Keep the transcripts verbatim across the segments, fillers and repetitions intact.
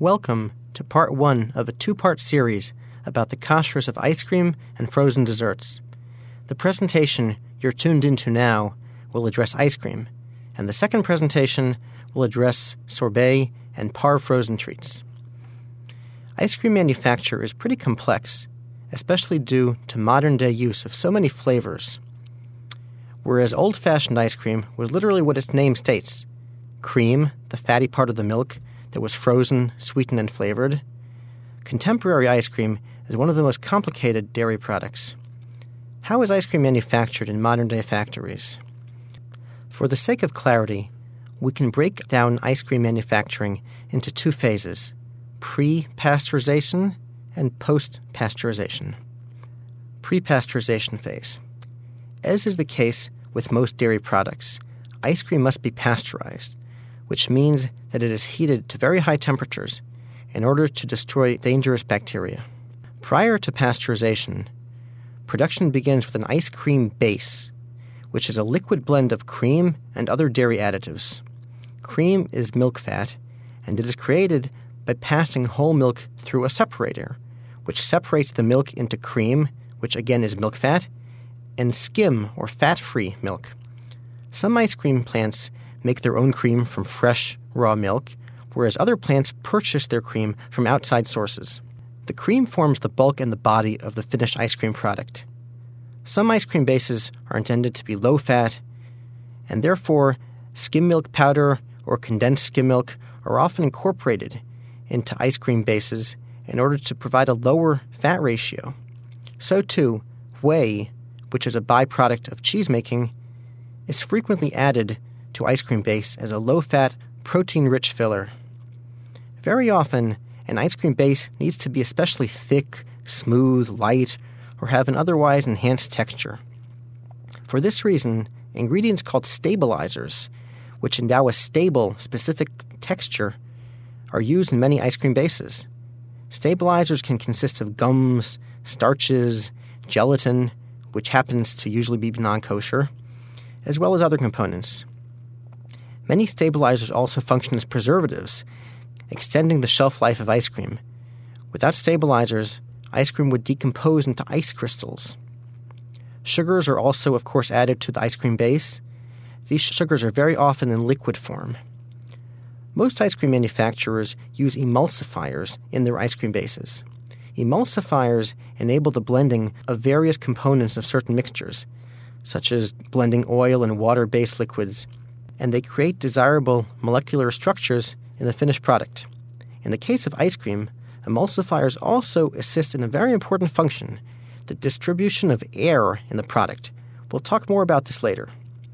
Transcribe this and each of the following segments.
Welcome to part one of a two-part series about the kashrus of ice cream and frozen desserts. The presentation you're tuned into now will address ice cream, and the second presentation will address sorbet and par frozen treats. Ice cream manufacture is pretty complex, especially due to modern-day use of so many flavors. Whereas old-fashioned ice cream was literally what its name states, cream, the fatty part of the milk, that was frozen, sweetened, and flavored. Contemporary ice cream is one of the most complicated dairy products. How is ice cream manufactured in modern-day factories? For the sake of clarity, we can break down ice cream manufacturing into two phases, pre-pasteurization and post-pasteurization. Pre-pasteurization phase. As is the case with most dairy products, ice cream must be pasteurized, which means that it is heated to very high temperatures in order to destroy dangerous bacteria. Prior to pasteurization, production begins with an ice cream base, which is a liquid blend of cream and other dairy additives. Cream is milk fat, and it is created by passing whole milk through a separator, which separates the milk into cream, which again is milk fat, and skim or fat-free milk. Some ice cream plants make their own cream from fresh, raw milk, whereas other plants purchase their cream from outside sources. The cream forms the bulk and the body of the finished ice cream product. Some ice cream bases are intended to be low-fat, and therefore skim milk powder or condensed skim milk are often incorporated into ice cream bases in order to provide a lower fat ratio. So too, whey, which is a byproduct of cheese making, is frequently added to ice cream base as a low-fat, protein-rich filler. Very often, an ice cream base needs to be especially thick, smooth, light, or have an otherwise enhanced texture. For this reason, ingredients called stabilizers, which endow a stable, specific texture, are used in many ice cream bases. Stabilizers can consist of gums, starches, gelatin, which happens to usually be non-kosher, as well as other components. Many stabilizers also function as preservatives, extending the shelf life of ice cream. Without stabilizers, ice cream would decompose into ice crystals. Sugars are also, of course, added to the ice cream base. These sugars are very often in liquid form. Most ice cream manufacturers use emulsifiers in their ice cream bases. Emulsifiers enable the blending of various components of certain mixtures, such as blending oil and water-based liquids, and they create desirable molecular structures in the finished product. In the case of ice cream, emulsifiers also assist in a very important function, the distribution of air in the product. We'll talk more about this later.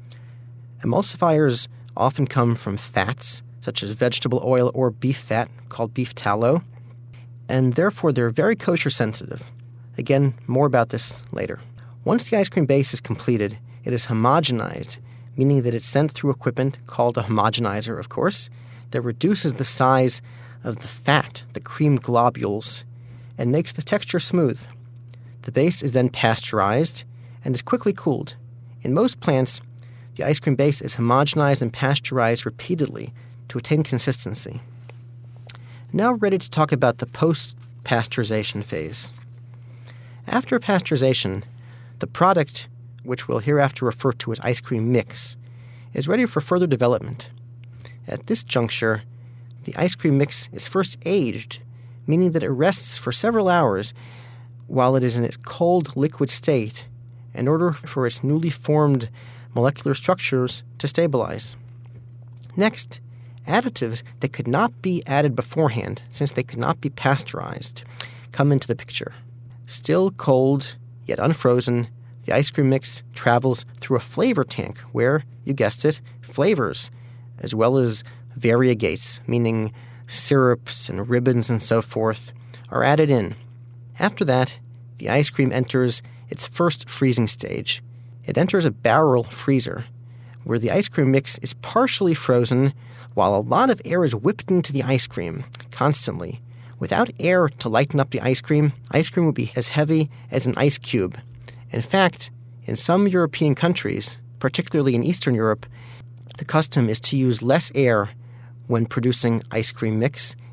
Emulsifiers often come from fats, such as vegetable oil or beef fat, called beef tallow, and therefore they're very kosher sensitive. Again, more about this later. Once the ice cream base is completed, it is homogenized, meaning that it's sent through equipment called a homogenizer, of course, that reduces the size of the fat, the cream globules, and makes the texture smooth. The base is then pasteurized and is quickly cooled. In most plants, the ice cream base is homogenized and pasteurized repeatedly to attain consistency. Now we're ready to talk about the post-pasteurization phase. After pasteurization, the product, which we'll hereafter refer to as ice cream mix, is ready for further development. At this juncture, the ice cream mix is first aged, meaning that it rests for several hours while it is in its cold liquid state in order for its newly formed molecular structures to stabilize. Next, additives that could not be added beforehand, since they could not be pasteurized, come into the picture. Still cold, yet unfrozen, the ice cream mix travels through a flavor tank where, you guessed it, flavors, as well as variegates, meaning syrups and ribbons and so forth, are added in. After that, the ice cream enters its first freezing stage. It enters a barrel freezer, where the ice cream mix is partially frozen while a lot of air is whipped into the ice cream constantly. Without air to lighten up the ice cream, ice cream would be as heavy as an ice cube. In fact, in some European countries, particularly in Eastern Europe, the custom is to use less air when producing ice cream mix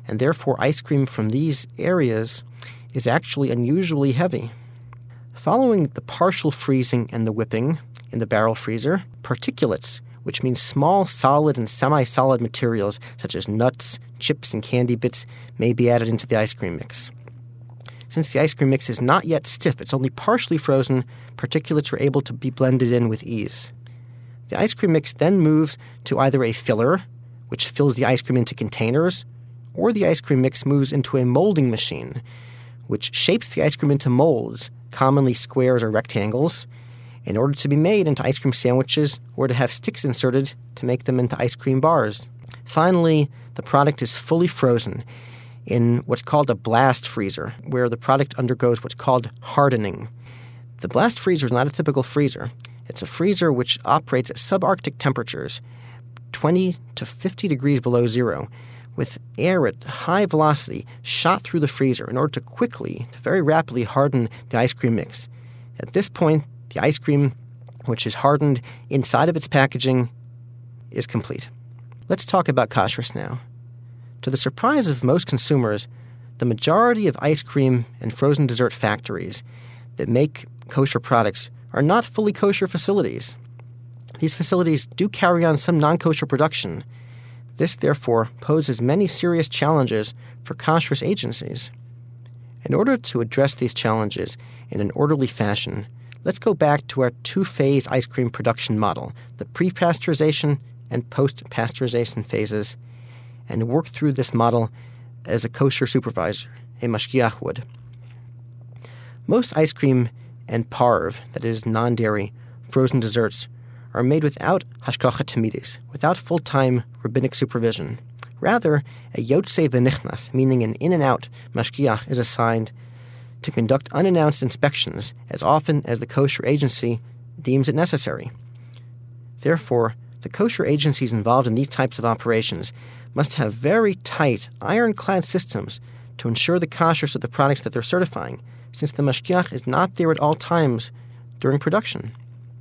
and therefore ice cream from these areas is actually unusually heavy. Following the partial freezing and the whipping in the barrel freezer, particulates, which means small solid and semi-solid materials such as nuts, chips, and candy bits, may be added into the ice cream mix. Since the ice cream mix is not yet stiff, it's only partially frozen, particulates are able to be blended in with ease. The ice cream mix then moves to either a filler, which fills the ice cream into containers, or the ice cream mix moves into a molding machine, which shapes the ice cream into molds, commonly squares or rectangles, in order to be made into ice cream sandwiches or to have sticks inserted to make them into ice cream bars. Finally, the product is fully frozen in what's called a blast freezer, where the product undergoes what's called hardening. The blast freezer is not a typical freezer. It's a freezer which operates at subarctic temperatures, twenty to fifty degrees below zero, with air at high velocity shot through the freezer in order to quickly, to very rapidly harden the ice cream mix. At this point, the ice cream, which is hardened inside of its packaging, is complete. Let's talk about kashrus now. To the surprise of most consumers, the majority of ice cream and frozen dessert factories that make kosher products are not fully kosher facilities. These facilities do carry on some non-kosher production. This, therefore, poses many serious challenges for kashrus agencies. In order to address these challenges in an orderly fashion, let's go back to our two-phase ice cream production model, the pre-pasteurization and post-pasteurization phases, and work through this model as a kosher supervisor, a mashgiach would. Most ice cream and parv, that is non-dairy, frozen desserts, are made without hashgacha tamidis, without full-time rabbinic supervision. Rather, a yotzei v'nichnas, meaning an in-and-out mashgiach, is assigned to conduct unannounced inspections as often as the kosher agency deems it necessary. Therefore, the kosher agencies involved in these types of operations must have very tight, ironclad systems to ensure the kashrus of the products that they're certifying, since the mashgiach is not there at all times during production.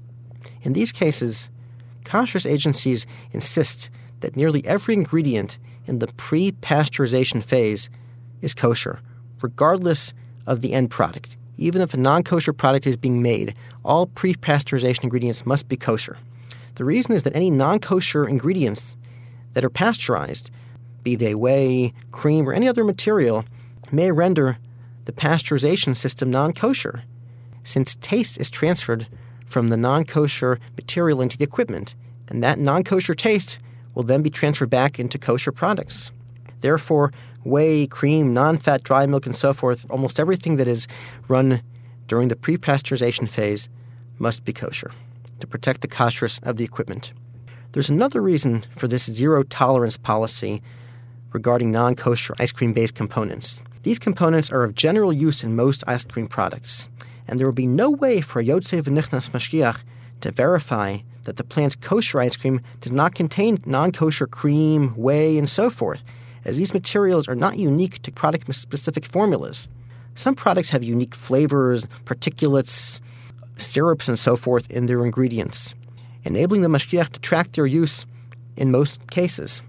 In these cases, kashrus agencies insist that nearly every ingredient in the pre-pasteurization phase is kosher, regardless of the end product. Even if a non-kosher product is being made, all pre-pasteurization ingredients must be kosher. The reason is that any non-kosher ingredients that are pasteurized, be they whey, cream, or any other material, may render the pasteurization system non-kosher, since taste is transferred from the non-kosher material into the equipment, and that non-kosher taste will then be transferred back into kosher products. Therefore, whey, cream, non-fat dry milk, and so forth, almost everything that is run during the pre-pasteurization phase must be kosher to protect the kashrus of the equipment. There's another reason for this zero-tolerance policy regarding non-kosher ice cream-based components. These components are of general use in most ice cream products, and there will be no way for a yotzei v'nichnas mashgiach to verify that the plant's kosher ice cream does not contain non-kosher cream, whey, and so forth, as these materials are not unique to product-specific formulas. Some products have unique flavors, particulates, syrups, and so forth in their ingredients, enabling the mashgiach to track their use in most cases.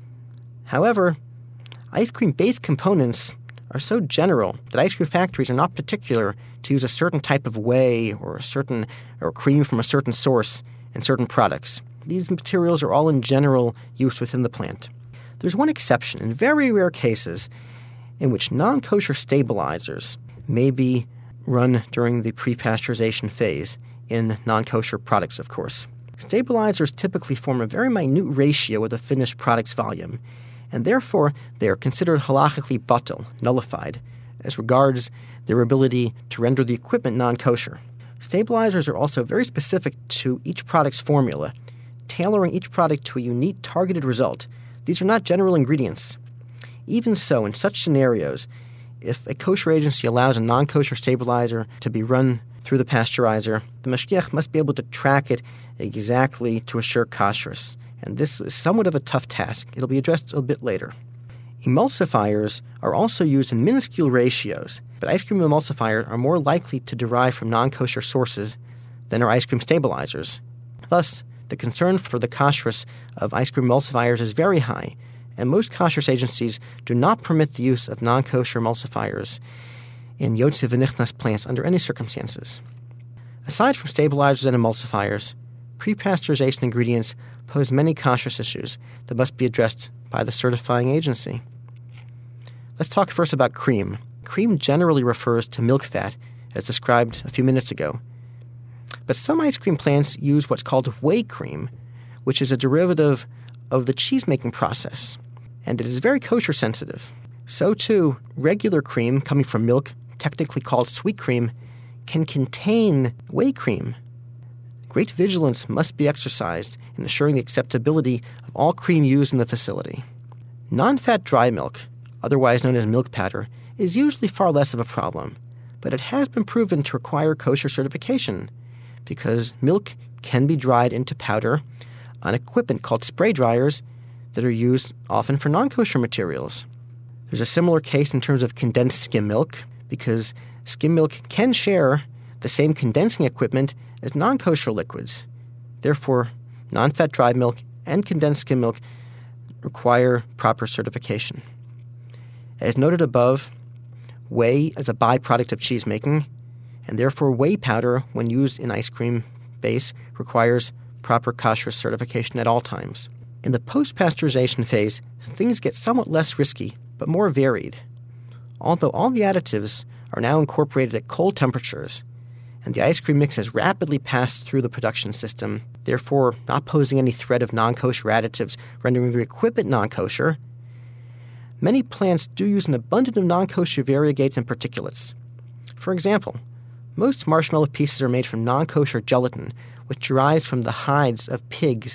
However, ice cream-based components are so general that ice cream factories are not particular to use a certain type of whey or a certain or cream from a certain source in certain products. These materials are all in general use within the plant. There's one exception in very rare cases in which non-kosher stabilizers may be run during the pre-pasteurization phase in non-kosher products, of course. Stabilizers typically form a very minute ratio with the finished product's volume, and therefore they are considered halachically batel, nullified, as regards their ability to render the equipment non-kosher. Stabilizers are also very specific to each product's formula, tailoring each product to a unique targeted result. These are not general ingredients. Even so, in such scenarios, if a kosher agency allows a non-kosher stabilizer to be run through the pasteurizer, the mashgiach must be able to track it exactly to assure kashrus, and this is somewhat of a tough task. It'll be addressed a bit later. Emulsifiers are also used in minuscule ratios, but ice cream emulsifiers are more likely to derive from non-kosher sources than are ice cream stabilizers. Thus, the concern for the kashrus of ice cream emulsifiers is very high, and most kashrus agencies do not permit the use of non-kosher emulsifiers in yotze v'nichnas plants under any circumstances. Aside from stabilizers and emulsifiers, pre-pasteurization ingredients pose many kashrus issues that must be addressed by the certifying agency. Let's talk first about cream. Cream generally refers to milk fat, as described a few minutes ago. But some ice cream plants use what's called whey cream, which is a derivative of the cheese-making process, and it is very kosher sensitive. So too, regular cream coming from milk, technically called sweet cream, can contain whey cream. Great vigilance must be exercised in assuring the acceptability of all cream used in the facility. Non-fat dry milk, otherwise known as milk powder, is usually far less of a problem, but it has been proven to require kosher certification because milk can be dried into powder on equipment called spray dryers that are used often for non-kosher materials. There's a similar case in terms of condensed skim milk because skim milk can share the same condensing equipment as non-kosher liquids. Therefore, non-fat dry milk and condensed skim milk require proper certification. As noted above, whey is a byproduct of cheese making, and therefore whey powder, when used in ice cream base, requires proper kashrus certification at all times. In the post-pasteurization phase, things get somewhat less risky, but more varied. Although all the additives are now incorporated at cold temperatures, and the ice cream mix has rapidly passed through the production system, therefore not posing any threat of non-kosher additives rendering the equipment non-kosher, many plants do use an abundance of non-kosher variegates and particulates. For example, most marshmallow pieces are made from non-kosher gelatin, which derives from the hides of pigs,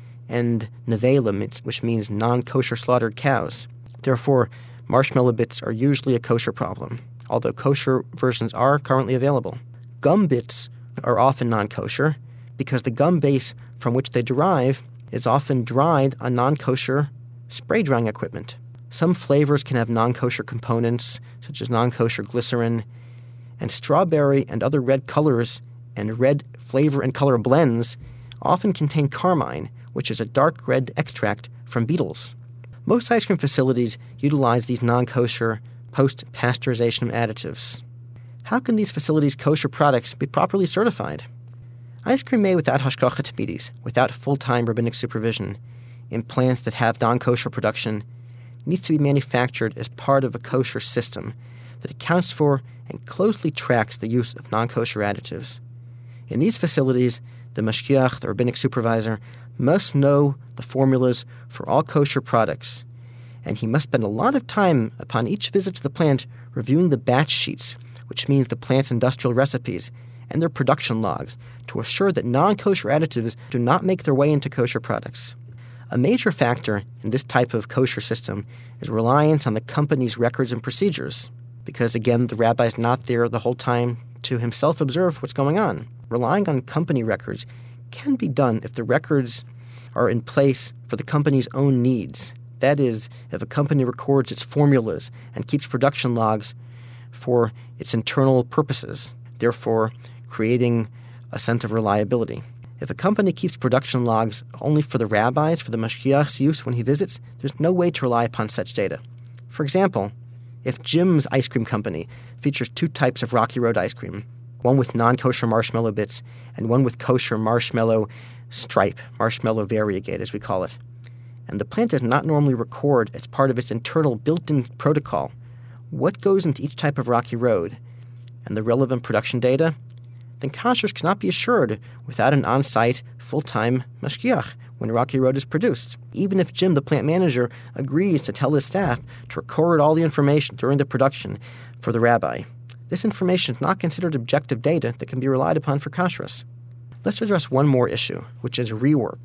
and nevelim, which means non-kosher slaughtered cows. Therefore, marshmallow bits are usually a kosher problem, although kosher versions are currently available. Gum bits are often non-kosher because the gum base from which they derive is often dried on non-kosher spray drying equipment. Some flavors can have non-kosher components, such as non-kosher glycerin, and strawberry and other red colors and red flavor and color blends often contain carmine, which is a dark red extract from beetles. Most ice cream facilities utilize these non-kosher post-pasteurization additives. How can these facilities' kosher products be properly certified? Ice cream made without hashgacha tamidis, without full-time rabbinic supervision, in plants that have non-kosher production, needs to be manufactured as part of a kosher system that accounts for and closely tracks the use of non-kosher additives. In these facilities, the mashgiach, the rabbinic supervisor, must know the formulas for all kosher products, and he must spend a lot of time upon each visit to the plant reviewing the batch sheets, which means the plant's industrial recipes, and their production logs, to assure that non-kosher additives do not make their way into kosher products. A major factor in this type of kosher system is reliance on the company's records and procedures, because, again, the rabbi is not there the whole time to himself observe what's going on. Relying on company records can be done if the records are in place for the company's own needs. That is, if a company records its formulas and keeps production logs for its internal purposes, therefore creating a sense of reliability. If a company keeps production logs only for the rabbis, for the mashgiach's use when he visits, there's no way to rely upon such data. For example, if Jim's ice cream company features two types of Rocky Road ice cream, one with non-kosher marshmallow bits and one with kosher marshmallow stripe, marshmallow variegate as we call it, and the plant does not normally record as part of its internal built-in protocol what goes into each type of Rocky Road and the relevant production data, then kashrus cannot be assured without an on-site, full-time mashgiach when Rocky Road is produced. Even if Jim, the plant manager, agrees to tell his staff to record all the information during the production for the rabbi, this information is not considered objective data that can be relied upon for kashrus. Let's address one more issue, which is rework.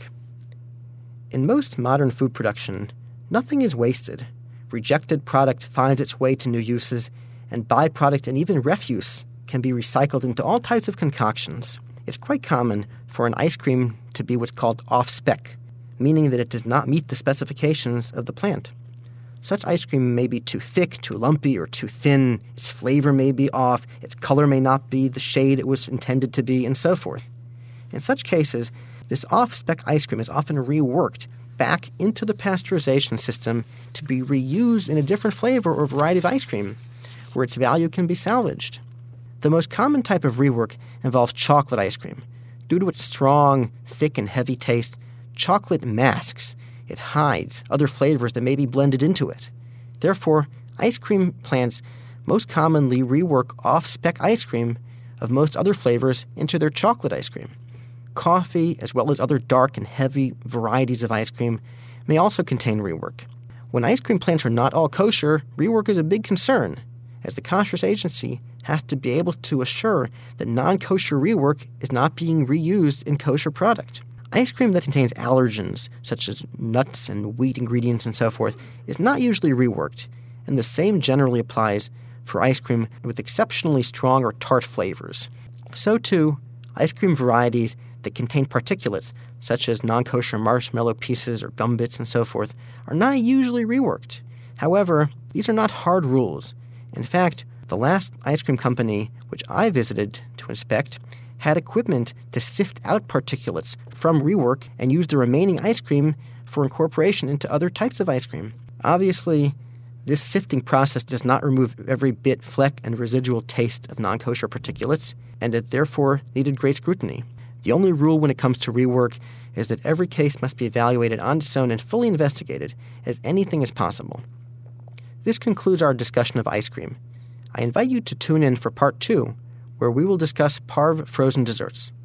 In most modern food production, nothing is wasted. Rejected product finds its way to new uses, and byproduct and even refuse can be recycled into all types of concoctions. It's quite common for an ice cream to be what's called off-spec, meaning that it does not meet the specifications of the plant. Such ice cream may be too thick, too lumpy, or too thin, its flavor may be off, its color may not be the shade it was intended to be, and so forth. In such cases, this off-spec ice cream is often reworked back into the pasteurization system to be reused in a different flavor or variety of ice cream, where its value can be salvaged. The most common type of rework involves chocolate ice cream. Due to its strong, thick, and heavy taste, chocolate masks, it hides other flavors that may be blended into it. Therefore, ice cream plants most commonly rework off-spec ice cream of most other flavors into their chocolate ice cream. Coffee, as well as other dark and heavy varieties of ice cream, may also contain rework. When ice cream plants are not all kosher, rework is a big concern, as the Kashrus Agency has to be able to assure that non-kosher rework is not being reused in kosher product. Ice cream that contains allergens, such as nuts and wheat ingredients and so forth, is not usually reworked, and the same generally applies for ice cream with exceptionally strong or tart flavors. So too, ice cream varieties that contain particulates, such as non-kosher marshmallow pieces or gum bits and so forth, are not usually reworked. However, these are not hard rules. In fact, the last ice cream company which I visited to inspect had equipment to sift out particulates from rework and use the remaining ice cream for incorporation into other types of ice cream. Obviously, this sifting process does not remove every bit, fleck, and residual taste of non-kosher particulates, and it therefore needed great scrutiny. The only rule when it comes to rework is that every case must be evaluated on its own and fully investigated, as anything is possible. This concludes our discussion of ice cream. I invite you to tune in for part two, where we will discuss parve frozen desserts.